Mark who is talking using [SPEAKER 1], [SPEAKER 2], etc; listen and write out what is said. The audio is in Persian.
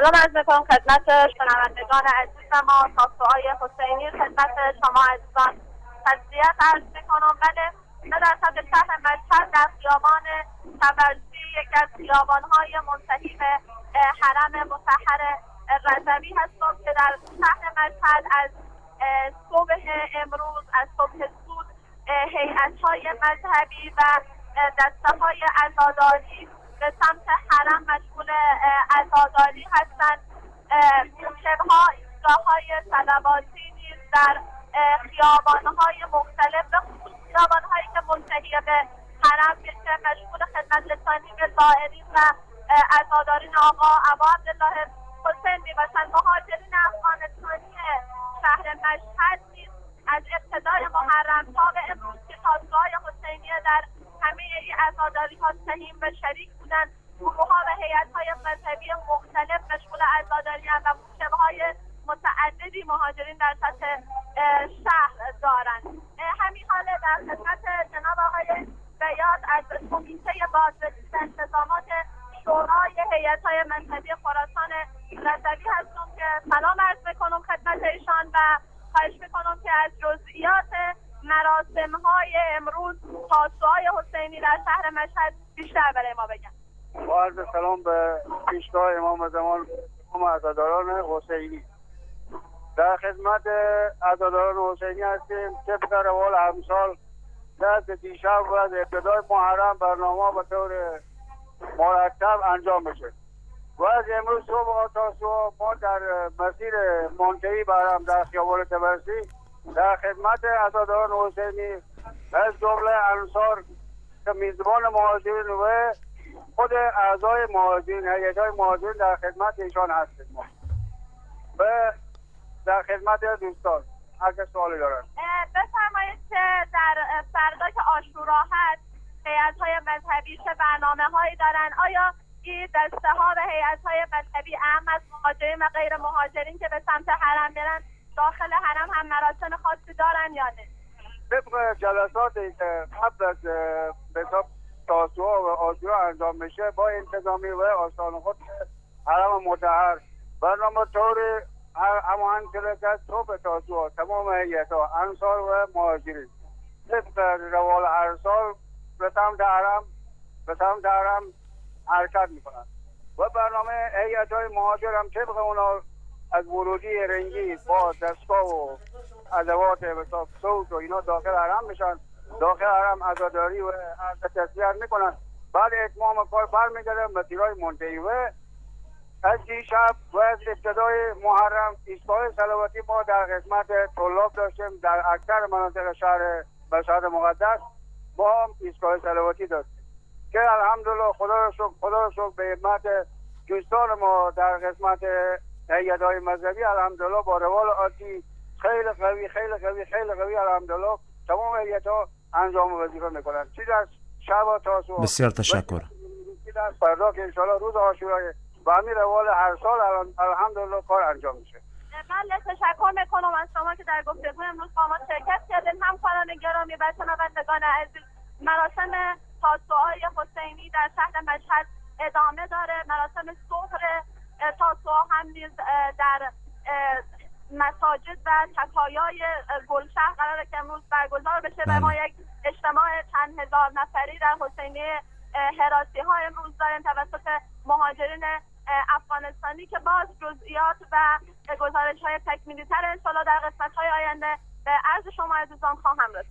[SPEAKER 1] سلام عرض می‌کنم خدمت شنوندگان عزیز ما. تاسوهای حسینی خدمت شما عزیزان تسلیت عرض می‌کنم. بله، در صدر شهر مشهد در خیابان طبرسی، یکی از خیابان‌های منتهی به حرم مطهر رضوی هستم که در شهر مشهد از صبح امروز، از صبح زود، هیئت‌های مذهبی و دسته‌های عزاداری به سمت حرم مشغول عزاداری هستند. موکب‌ها، ایستگاه‌های صلواتی نیز در خیابان‌های مختلف، به خصوص خیابان‌هایی که منتهی به حرم میشه، مشغول خدمت رسانی به زائرین و عزادارین آقا ابا عبدالله حسین میباشند. مهاجرین افغانستانی شهر مشهد نیز از ابتدای محرم تا به امروز که تاسوهای حسینیه در همه این عزاداری‌ها سهیم و شریک بودند، گروه‌ها و هیئت‌های مذهبی مختلف مشغول عزاداری و موکب‌های متعددی مهاجرین در سطح شهر دارند. همین حال در خدمت جناب آقای بیات از کمیته بازرسی و انتظامات شورای هیئت‌های مذهبی خراسان رضوی هستم که سلام عرض می‌کنم خدمت ایشان و خواهش می‌کنم که از جزئیات مراسم‌های امروز تاسوهای حسینی در شهر مشهد بیشتر برای ما بگن.
[SPEAKER 2] با عرض سلام به پیشگاه امام زمان عزاداران حسینی. در خدمت عزاداران حسینی هستیم. طبق روال امسال دست دیشب و از ابتدای محرم برنامه به طور مرتب انجام بشه و از امروز صبح تا صبح ما در مسیر منتهی به حرم در خیابان طبرسی در خدمت عزاداران حسینی از جمله انصار که میزبان مهاجرین و خود اعضای مهاجرین، هیئت‌های مهاجرین در خدمت ایشان هستیم. ما و در خدمت دوستان اگه سوالی دارن
[SPEAKER 1] بفرمایید که در فردا که عاشورا هست هیئت‌های مذهبی چه برنامه‌هایی دارن؟ آیا این دسته‌ها و هیئت‌های مذهبی اهم از مهاجرین و غیر مهاجرین که به سمت حرم میرن داخل حرم هم مراسم خاصی دارن یا نه؟
[SPEAKER 2] طبق جلساتی که قبل از حساب تاسوها و عاشورا انجام میشه با انتظامی و آستان خود حرم مطهر برنامه طور هماهنگ شده که صبح تاسوها تمام هیئت‌ها انصار و مهاجرین طبق روال هر سال به سمت حرم حرکت میکنند و برنامه هیئت‌های مهاجر هم طبق اونا از ورودی رنگی با دستگاه و ادوات حساب صوت و اینا داخل حرم میشن. داخل حرم عزاداری و عرض تسلیت میکنن. بعد اتمام کار برمیگردن مسیرهای منتهی و از دیشب و از ابتدای محرم ایستگاه صلواتی ما در خدمت طلاب داشتیم. در اکثر مناطق شهر مشهد مقدس ما هم ایستگاه صلواتی داشتیم که الحمدلله خدا رو شکر به همت دوستان ما در خدمت هیئت‌های مذهبی الحمدلله با روال عادی خیلی قوی الحمدلله تمام هیئت‌ها انجام وظیفه میکنن. چیز از شب تاسوعا.
[SPEAKER 3] بسیار تشکر.
[SPEAKER 2] چیز از فردا که انشالله روز عاشورا و همین روال هر سال الحمدلله کار انجام میشه.
[SPEAKER 1] بله، تشکر میکنم از شما که در گفتگو امروز با ما شرکت کردین. همکاران گرامی و شنوندگان عزیز، مراسم تاسوهای حسینی در شهر مشهد ادامه داره. مراسم صبح تاسوها هم نیز در مساجد و چکایای گلشهر قراره که امروز برگزار بشه و ما یک اجتماع چند هزار نفری در حسینی حراسی ها امروز داریم توسط مهاجرین افغانستانی که باز جزئیات و گزارش های تکمیلی تر انشالله در قسمت های آینده به عرض شما عزیزان خواهم رسوند.